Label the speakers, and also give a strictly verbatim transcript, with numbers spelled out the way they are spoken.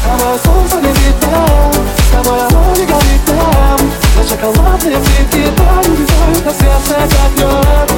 Speaker 1: Самое солнце не видно, с тобой оно не горит там. Но шоколадные плитки тают, рисуют на сердце как лед.